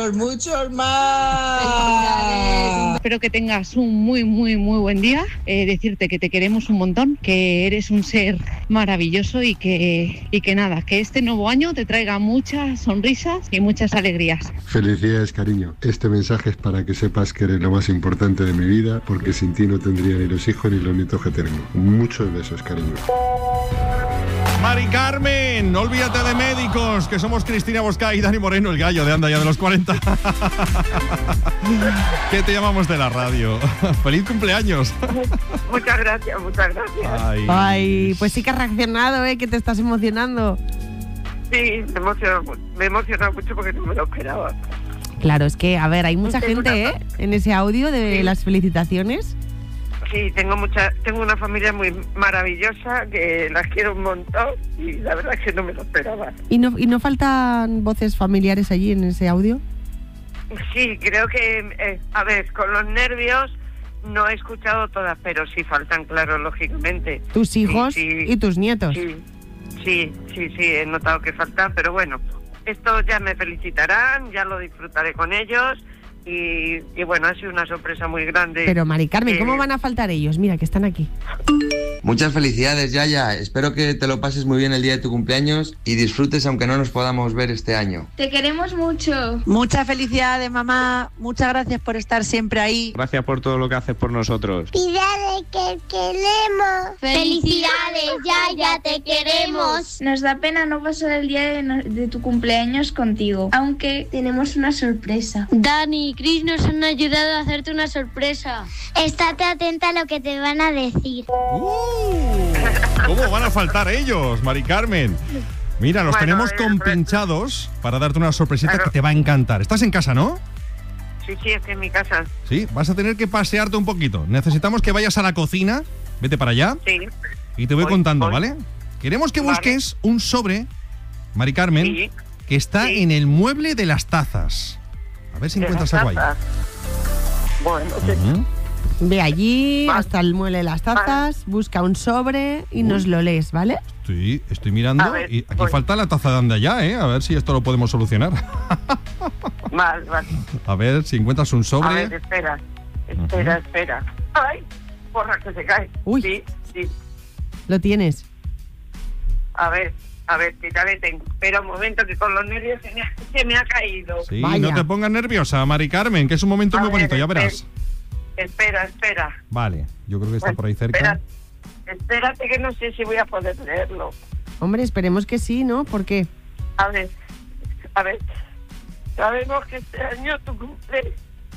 Espero que tengas un muy buen día. Decirte que te queremos un montón, que eres un ser maravilloso abrazo y que nada, que este nuevo año te traiga muchas sonrisas y muchas alegrías.
Felicidades, cariño. Este mensaje es para que sepas que eres lo más importante de mi vida, porque sin ti no tendría ni los hijos ni los nietos que tengo. Muchos besos, cariño.
Mari Carmen, no olvídate de médicos, que somos Cristina Bosca y Dani Moreno, el gallo de Anda Ya de los 40. Que te llamamos de la radio. ¡Feliz cumpleaños!
Muchas gracias, muchas gracias.
Ay, pues sí que has reaccionado, que te estás emocionando.
Sí, me emociona mucho porque no me lo esperaba.
Claro, es que, a ver, hay mucha gente, en ese audio de las felicitaciones.
Sí, tengo una familia muy maravillosa, que las quiero un montón y la verdad es que no me lo esperaba.
¿Y no faltan voces familiares allí en ese audio?
Sí, creo que, a ver, con los nervios no he escuchado todas, pero sí faltan, claro, lógicamente.
¿Tus hijos y tus nietos?
Sí, he notado que faltan, pero bueno, esto ya me felicitarán, ya lo disfrutaré con ellos. Y bueno, ha sido una sorpresa muy grande.
Pero Mari Carmen, ¿cómo van a faltar ellos? Mira, que están aquí.
Muchas felicidades, Yaya. Espero que te lo pases muy bien el día de tu cumpleaños y disfrutes aunque no nos podamos ver este año.
Te queremos mucho.
Muchas felicidades, mamá. Muchas gracias por estar siempre ahí.
Gracias por todo lo que haces por nosotros.
Felicidades, que queremos. Felicidades, Yaya, te queremos. Nos da pena no pasar el día de tu cumpleaños contigo, aunque tenemos una sorpresa.
Dani y Chris nos han ayudado a hacerte una sorpresa.
Estate atenta a lo que te van a decir.
¿Cómo van a faltar ellos, Mari Carmen? Mira, los tenemos compinchados para darte una sorpresita que te va a encantar. ¿Estás en casa, no?
Sí, estoy en mi casa.
Sí, vas a tener que pasearte un poquito. Necesitamos que vayas a la cocina. Vete para allá.
Sí.
Y te voy contando, ¿vale? Queremos que busques un sobre, Mari Carmen, que está en el mueble de las tazas. A ver si encuentras algo ahí.
Bueno,
Ve allí, hasta el mueble de las tazas, busca un sobre y nos lo lees, ¿vale?
Sí, estoy mirando y aquí falta la taza de Anda Ya, ¿eh? A ver si esto lo podemos solucionar.
Vale.
A ver si encuentras un sobre.
A ver, espera. Ay, porra, que se cae.
Uy.
Sí.
¿Lo tienes?
A ver, tengo. Espera un momento, que con los nervios se me ha caído.
Sí, no te pongas nerviosa, Mari Carmen, que es un momento muy bonito, ya verás.
Espera.
Vale, yo creo que está por ahí cerca.
Espérate, que no sé si voy a poder leerlo.
Hombre, esperemos que sí, ¿no? ¿Por qué?
A ver. Sabemos que este año tu cumple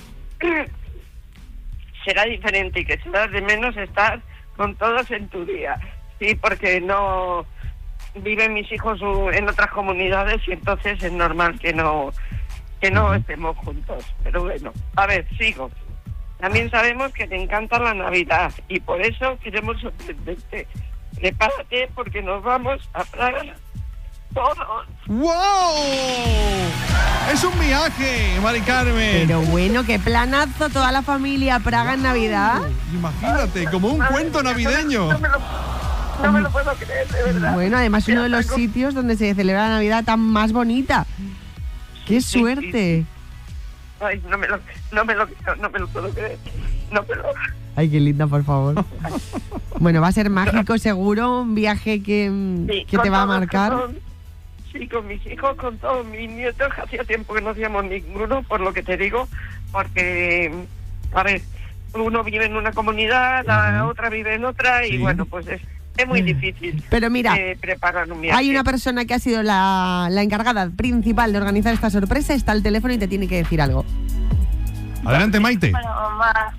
será diferente y que será de menos estar con todos en tu día. Sí, porque no viven mis hijos en otras comunidades y entonces es normal que no estemos juntos. Pero bueno, a ver, sigo. También sabemos que te encanta la Navidad y por eso queremos sorprenderte. Prepárate porque nos vamos a Praga todos.
¡Wow! ¡Es un viaje, Mari Carmen!
Pero bueno, qué planazo, toda la familia a Praga en Navidad.
Imagínate, como un cuento navideño.
No me lo puedo creer, de verdad.
Bueno, además uno de los sitios donde se celebra la Navidad tan más bonita. ¡Qué suerte!
Ay, no me lo puedo creer.
Ay, qué linda, por favor. Bueno, va a ser mágico seguro, un viaje que te va a marcar.
Con mis hijos, con todos mis nietos, que hacía tiempo que no hacíamos ninguno, por lo que te digo, porque, a ver, uno vive en una comunidad, la otra vive en otra, y bueno, pues es muy difícil.
Pero mira,
preparar un viaje.
Hay una persona que ha sido la encargada principal de organizar esta sorpresa, está al teléfono y te tiene que decir algo.
Adelante, Maite.
Bueno, mamá.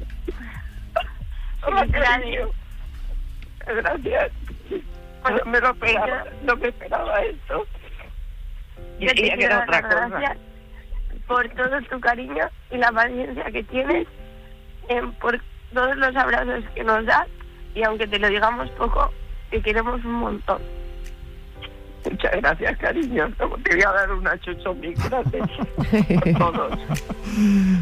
Gracias. Bueno, no me esperaba esto. Y
te quiero dar gracias por todo tu cariño y la paciencia que tienes, por todos los abrazos que nos das, y aunque te lo digamos poco, te queremos un montón.
Muchas gracias, cariño. Te voy a dar una chucho muy grande a todos.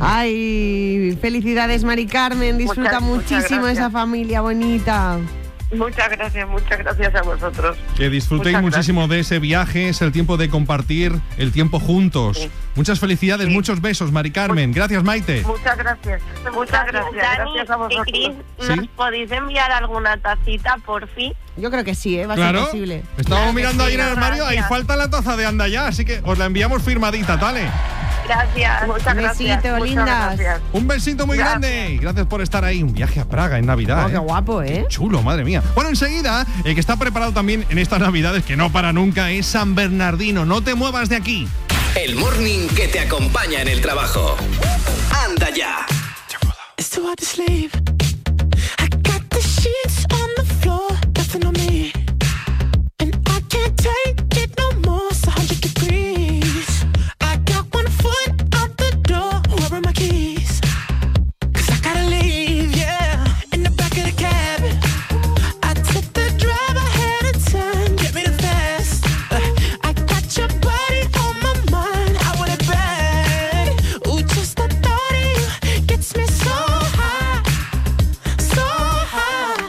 Ay, felicidades, Mari Carmen. Disfruta muchísimo esa familia bonita.
Muchas gracias a vosotros.
Que disfrutéis muchísimo de ese viaje, es el tiempo de compartir el tiempo juntos. Sí. Muchas felicidades, muchos besos, Mari Carmen. Gracias, Maite.
Muchas gracias. Gracias a vosotros.
Cris, ¿nos podéis enviar alguna tacita, por fin?
Yo creo que sí, va a ser posible.
Estábamos mirando ahí en el armario, ahí falta la taza de Anda Ya, así que os la enviamos firmadita, ¿vale?
Gracias.
Muchas gracias.
Besito, lindas.
Un besito muy grande. Gracias por estar ahí. Un viaje a Praga en Navidad.
Qué guapo, ¿eh?
Qué chulo, madre mía. Bueno, enseguida, el que está preparado también en estas Navidades, que no para nunca, es San Bernardino. No te muevas de aquí.
El morning que te acompaña en el trabajo. Anda Ya.
It's too hard to sleep. I got the sheets on the floor, nothing on me. And I can't take it no more, it's 100 degrees. I got one foot out the door, where are my keys? 'Cause I gotta leave, yeah. In the back of the cab, I took the drive, I had a turn, get me the fast. I got your body on my mind, I want it bad. Ooh, just the thought of you gets me so high, so high.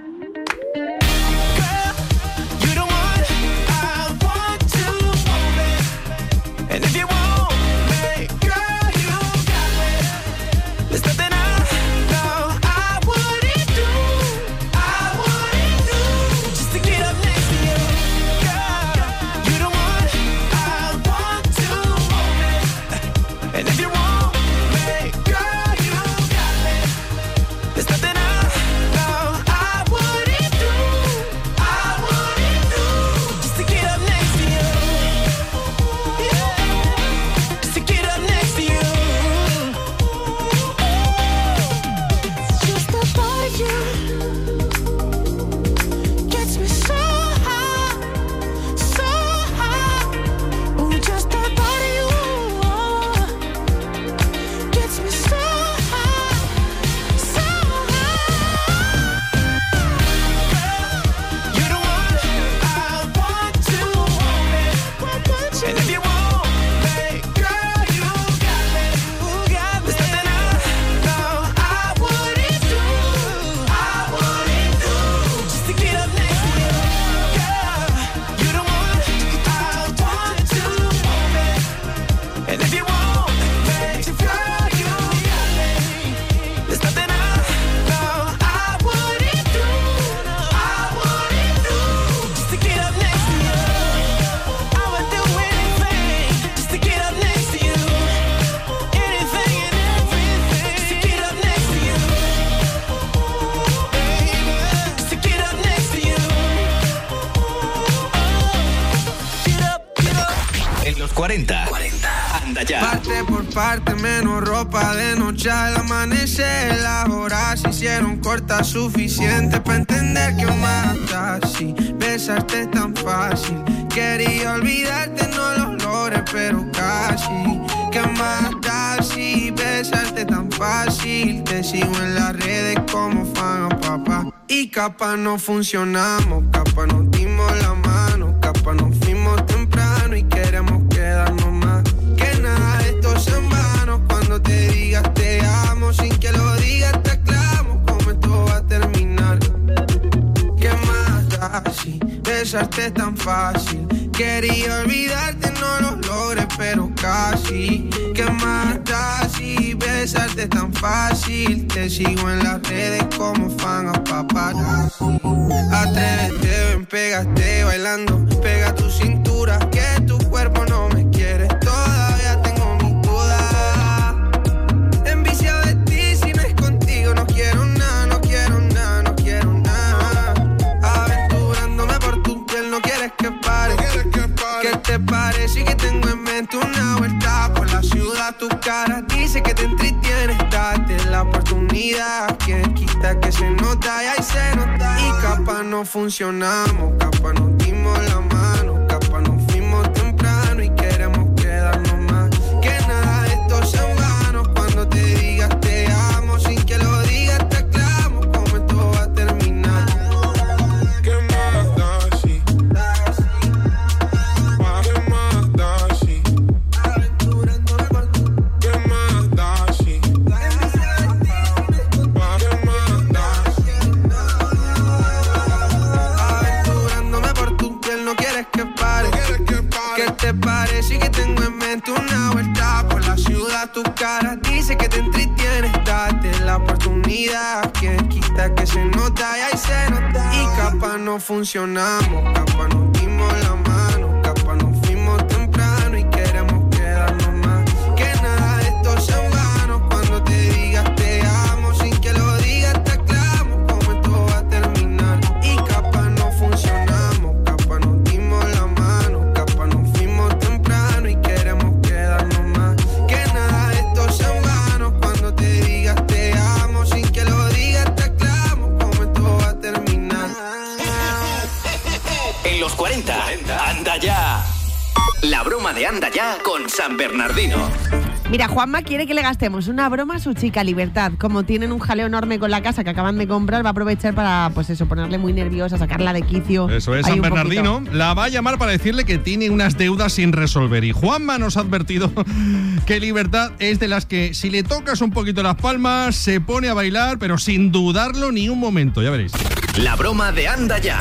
Girl, you the one I want to hold it. And if you want me, girl, you got me. There's nothing I know I wouldn't do just to get up next to you. Girl, you the one I want to hold it. And if you want me, girl, you got me. There's nothing I know I wouldn't do just to get up next to you. Yeah, just to get up next to you. Just the thought of you gets me so high, so high. Ooh, just the thought of you gets me so high, so high. Girl, you're the one I want to hold it. And if you want me, girl, you got me. There's nothing I know I wouldn't do just to get up next to you. Girl, you're the one I want to hold it. And if you want me, girl, you got me. There's nothing I know I wouldn't do just to get up next to you. I would do anything just to get up next to you. Anything and everything just to get up next to you. Just to get up next to you. Get up.
En los 40. Anda Ya.
Parte por parte, menos ropa de noche al amanecer. Las horas se hicieron cortas, suficiente para entender que mata así. Besarte es tan fácil. Quería olvidarte, no lo logré, pero casi. Que mata así, besarte tan fácil. Te sigo en las redes como fan a papá. Y capaz no funcionamos, capaz nos dimos la mano, capaz nos fuimos temprano y queremos quedarnos más. Que nada de esto es en vano. Cuando te digas te amo, sin que lo digas te aclamo cómo esto va a terminar. ¿Qué más da si besarte es tan fácil? Quería olvidarte, no lo logré, pero casi. ¿Qué más da si besarte es tan fácil? Te sigo en las redes como fan a paparazzi. Atrévete, ven, pégate bailando. Pega tu cintura, que tu cuerpo no me quiere. Todavía tengo mis dudas. Enviciado de ti, si no es contigo no quiero nada, no quiero nada, no quiero nada. Aventurándome por tu piel, no quieres que pare. ¿Qué te parece que tengo en mente una vuelta por la ciudad? Tu cara dice que te entretienes, date la oportunidad. Quien quita que se nota y ahí se nota. Y capaz no funcionamos, capaz nos dimos la mano, capaz nos fuimos temprano y queremos quedarnos más. Que nada de esto es en vano. Cuando te digas te amo, sin que lo digas te aclamo cómo esto va a terminar. ¿Qué más da si? ¿Qué más da si? Aventurándome por tu. ¿Qué más da si? ¿Qué más da si?
intimidad. Quien quita que se nota y ahí se nota. Y capaz no funcionamos, capaz nos dimos la mano, capaz nos fuimos temprano y queremos quedarnos más. Que nada de esto sea un vano. Cuando te digas te amo, sin que lo digas te aclamo cómo esto va a terminar. Y capaz no funcionamos, capaz nos dimos la mano, capaz nos fuimos temprano y queremos quedarnos más. Que nada de esto sea un vano. Cuando te digas te amo, sin que lo digas te aclamo cómo esto va a terminar.
En los 40, Anda Ya. La broma de Anda Ya con San Bernardino.
Mira, Juanma quiere que le gastemos una broma a su chica Libertad. Como tienen un jaleo enorme con la casa que acaban de comprar, va a aprovechar para, pues eso, ponerle muy nerviosa, sacarla de quicio.
Eso es, San Bernardino la va a llamar para decirle que tiene unas deudas sin resolver. Y Juanma nos ha advertido que Libertad es de las que si le tocas un poquito las palmas, se pone a bailar, pero sin dudarlo ni un momento, ya veréis.
La broma de Anda Ya.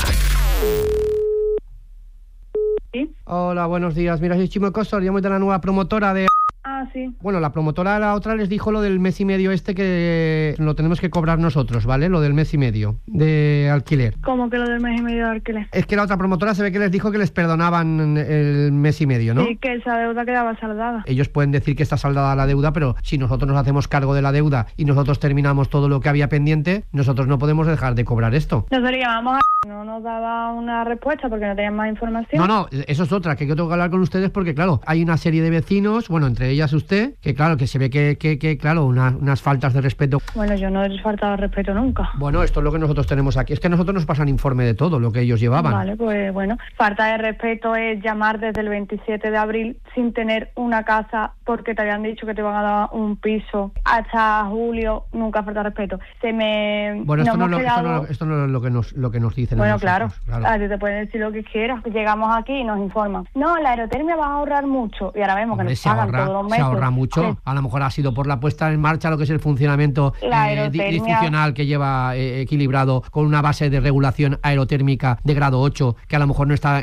¿Sí? Hola, buenos días. Mira, soy Chimo Costor, llamo de la nueva promotora de...
Ah, sí.
Bueno, la promotora de la otra les dijo lo del mes y medio que lo tenemos que cobrar nosotros, ¿vale? Lo del mes y medio de alquiler.
¿Cómo que lo del mes y medio de alquiler?
Es que la otra promotora se ve que les dijo que les perdonaban el mes y medio, ¿no?
Sí, que esa deuda quedaba saldada.
Ellos pueden decir que está saldada la deuda, pero si nosotros nos hacemos cargo de la deuda y nosotros terminamos todo lo que había pendiente, nosotros no podemos dejar de cobrar esto.
Nosotros llamamos no nos daba una respuesta porque no tenían más información.
No, eso es otra, que yo tengo que hablar con ustedes porque, claro, hay una serie de vecinos, bueno, entre ellas usted, que claro, que se ve que claro, unas faltas de respeto.
Bueno, yo no he faltado de respeto nunca.
Bueno, esto es lo que nosotros tenemos aquí. Es que a nosotros nos pasan informe de todo lo que ellos llevaban.
Vale, pues bueno, falta de respeto es llamar desde el 27 de abril sin tener una casa porque te habían dicho que te iban a dar un piso hasta julio. Nunca falta de respeto.
Bueno, esto no es lo que nos dicen.
Bueno, claro. A ti te pueden decir lo que quieras. Llegamos aquí y nos informan. No, la aerotermia va a ahorrar mucho. Y ahora vemos que nos pagan todos los meses.
Se ahorra mucho. A lo mejor ha sido por la puesta en marcha lo que es el funcionamiento disfuncional que lleva equilibrado con una base de regulación aerotérmica de grado 8 que a lo mejor no está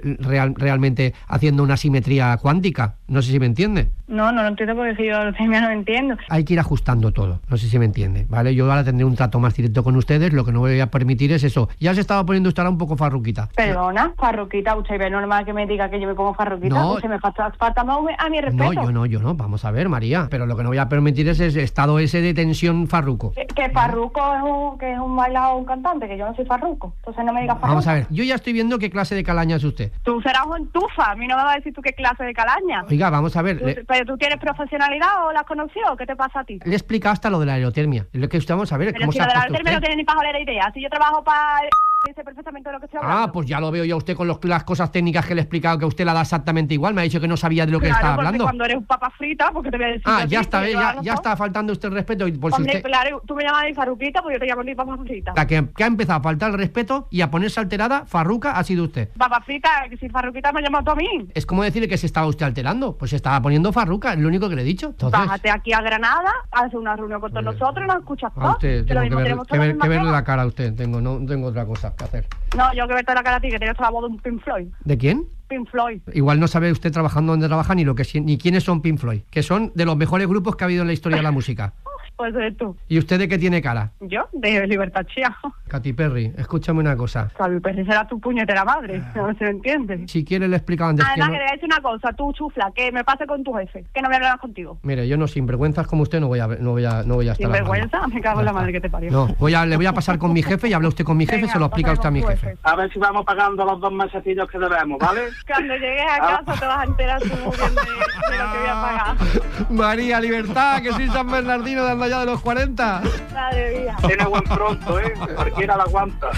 realmente haciendo una simetría cuántica. No sé si me entiende.
No lo entiendo porque yo aerotermia no entiendo.
Hay que ir ajustando todo. No sé si me entiende, ¿vale? Yo ahora tendré un trato más directo con ustedes. Lo que no voy a permitir es eso. Ya se estaba poniendo usted ahora un poco farruquita.
Perdona, farruquita. ¿Usted ve normal que me diga que yo me pongo farruquita?
No.
¿Usted me falta a mi respeto?
No, yo no. Vamos a ver, María. Pero lo que no voy a permitir es ese estado ese de tensión farruco.
Que farruco es un bailado o un cantante, que yo no soy farruco. Entonces no me digas farruco.
Vamos a ver, yo ya estoy viendo qué clase de calaña es usted.
Tú serás un entufa. A mí no me vas a decir tú qué clase de calaña.
Oiga, vamos a ver.
¿Pero tú tienes profesionalidad o la has conocido? ¿Qué te pasa a ti?
Le he explicado hasta lo de la aerotermia. Lo que usted vamos a ver.
Pero si lo de la aerotermia no tiene ni pajolera idea. Si yo trabajo para... Sé perfectamente de lo que estoy hablando.
Pues ya lo veo yo a usted con las cosas técnicas que le he explicado, que usted la da exactamente igual. Me ha dicho que no sabía de lo que estaba hablando.
Cuando eres un papa frita, porque te voy a decir.
Ya está, ya está faltando usted el respeto. Por
Hombre,
si usted...
claro, tú me llamas de farruquita, pues yo te llamo de papa frita.
La que ha empezado a faltar el respeto y a ponerse alterada, farruca, ha sido usted.
Papa frita, que si farruquita me llamas tú a mí.
Es como decirle que se estaba usted alterando. Pues se estaba poniendo farruca, es lo único que le he dicho. Entonces...
Bájate aquí a Granada, haz una reunión con todos nosotros y nos escuchas todo.
Usted, tengo que verle la cara a usted. No tengo otra cosa que hacer.
No, yo que verte la cara a ti, que tienes la voz de un Pink Floyd.
¿De quién?
Pink Floyd.
Igual no sabe usted trabajando donde trabaja ni quiénes son Pink Floyd, que son de los mejores grupos que ha habido en la historia de la música.
Pues eres tú.
¿Y usted de qué tiene cara?
Yo, de Libertad Chía.
Katy Perry, escúchame una cosa.
Katy Perry será tu puñetera madre, no se entiende.
Si quiere le he explicado antes que
que le voy a decir una cosa, tú chufla, que me pase con tu jefe, que no voy a hablar más contigo.
Mire, yo no sinvergüenzas como usted no voy a estar
¿Sinvergüenza? Me cago en la madre que te parió.
No, le voy a pasar con mi jefe y habla usted con mi jefe. Venga, se lo explica usted a mi jefe.
A ver si vamos pagando los 2 mesecillos que debemos, ¿vale?
Cuando llegues a casa te vas a enterar tú muy bien de lo que voy a pagar.
María Libertad, que soy San Bernardino de Anda Ya de los 40.
Madre mía.
Tiene buen pronto, cualquiera la aguanta.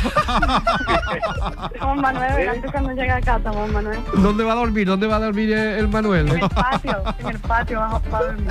Vamos, Manuel, antes cuando llegue a casa, vamos, Manuel.
¿Dónde va a dormir el Manuel?
En el patio vamos a dormir.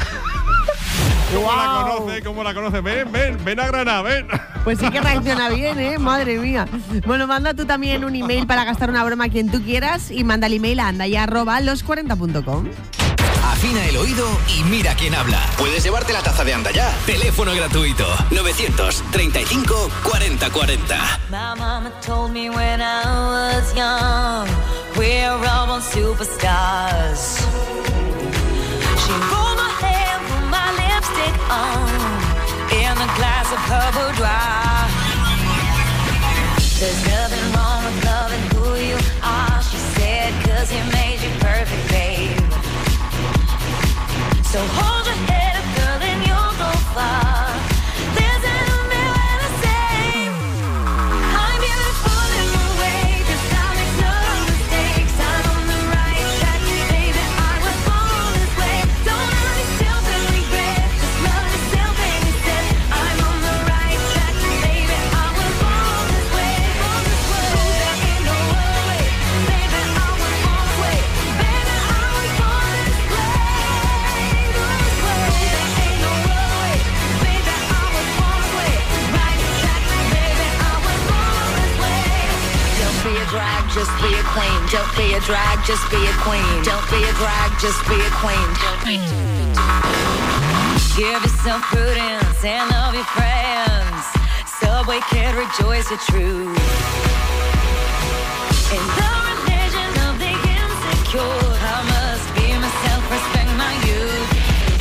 ¿Cómo la conoce? Ven a Granada, ven.
Pues sí que reacciona bien, madre mía. Bueno, manda tú también un email para gastar una broma a quien tú quieras y manda el email a andaya@los40.com.
Afina el oído y mira quién habla. Puedes llevarte la taza de Anda Ya. Teléfono gratuito 935 40 40.
My mama told me when I was young, we're all superstars. She rolled my hair, put my lipstick on, in a glass of her
just be a queen. Don't be a drag, just be a queen. Don't be a drag, just be a queen. Give yourself prudence and love your friends. Subway kid, rejoice your truth. In the religion of the insecure, I must be myself, respect my youth.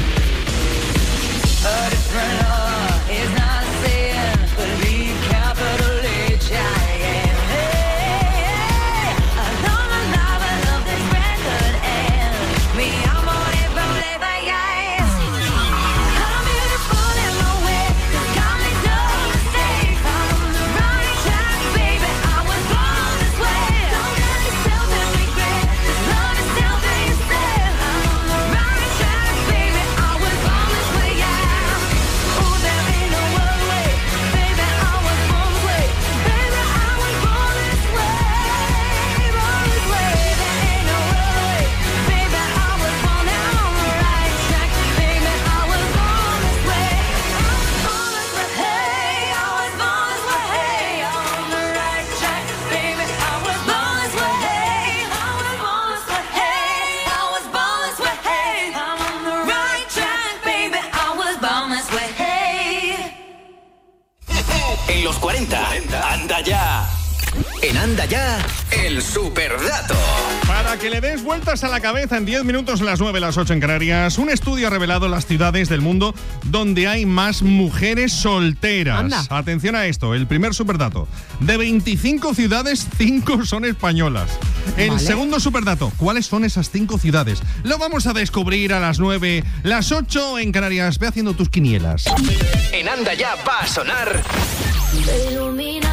A different law is not a sin. Believe capital H I am. Hey, along the line, I love this record and mi amor es forever, yes. I'm beautiful in my way, got me no mistake. I'm on the right track, baby. I was born this way. Don't let yourself in regret. Just love yourself and yourself. I'm on the right track, baby. I was born this way, yeah. Oh, there ain't no other way, baby. I was born this way, baby. I was born this way, born this way. There ain't no other way, baby. I was born now on the right track, baby. I was born this way, born this way. Hey, I was born this way. Hey, I'm on the right track, baby. I was born this way. Hey, I was born this way. Hey, I was born this way. Hey, I'm on the right track, baby. I was born this way. Hey.
En los 40, anda ya. En Anda Ya, el superdato.
Para que le des vueltas a la cabeza en 10 minutos, las 9, las 8 en Canarias, un estudio ha revelado las ciudades del mundo donde hay más mujeres solteras.
Anda.
Atención a esto, el primer superdato. De 25 ciudades, 5 son españolas. El
Vale.
segundo superdato, ¿cuáles son esas 5 ciudades? Lo vamos a descubrir a las 9, las 8 en Canarias. Ve haciendo tus quinielas.
En Anda Ya va a sonar.
Ilumina